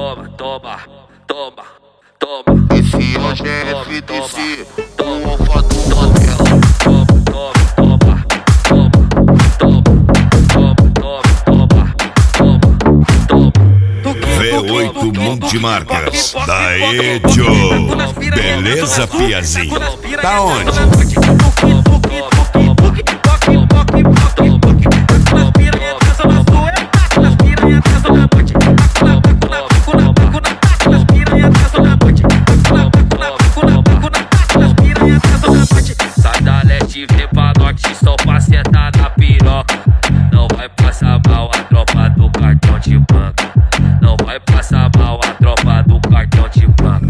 toma, toma, toma, toma. Esse hoje é FDC, um alfa do Mandela. V8 Multimarcas, daí Joe, beleza Piazinho, tá onde? Sai da leste, vem pra norte, só pra sentar na piroca. Não vai passar mal a tropa do cartão de banco. Não vai passar mal a tropa do cartão de banco.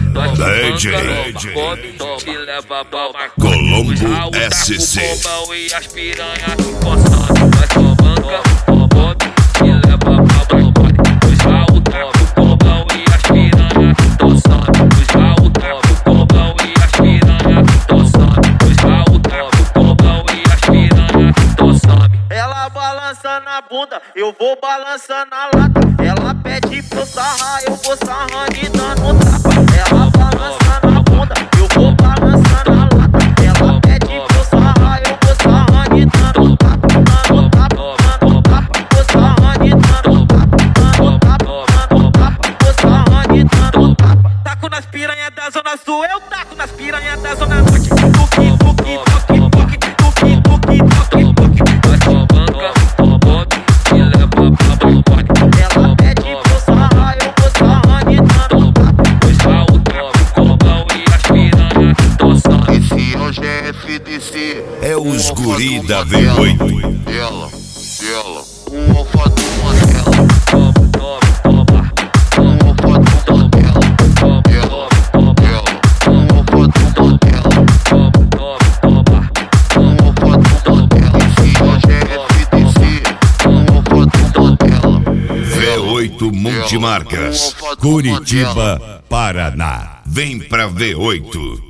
DJ te leva pra uma Colombo SC. E as piranha que coçando. Vai tomando, te leva pra uma. Os Raul tá com o combão e as piranha que coçando. Os Raul tá com o combão e as piranha que coçando. Os Raul tá com o combão e as piranha que coçando. Ela balança na bunda, eu vou balançar na lata. Ela pede pra eu sarrar, eu vou sarrando e dando tapa. Ela balança na bunda, eu vou balançar na lata. Ela pede pra eu sarrar, eu vou sarrando e dando tapa. Dando tapa, dando tapa, vou sarrando e dando tapa. Dando tapa, dando tapa, vou sarrando e dando tapa. Taco nas piranhas da zona sul, eu taco nas piranhas da zona norte. Tuki, tuki, toque, toque, tuki, tuki, toque, toque. Vai tomando, te leva pra uma. Ela pede pra eu sarrar, eu vou sarrando e dando tapa. Os Raul tá com o combão e as piranha que coçando. Esse hoje é FDC, É os guri da V8. Ela, um alfa do Mandela. Toma, toma, Um alfa do Mandela. Ela, um alfa do Mandela. toma. Um alfa do Mandela. Esse hoje é FDC, um alfa do Mandela. V8 Multimarcas, Curitiba, Paraná. Vem pra V8.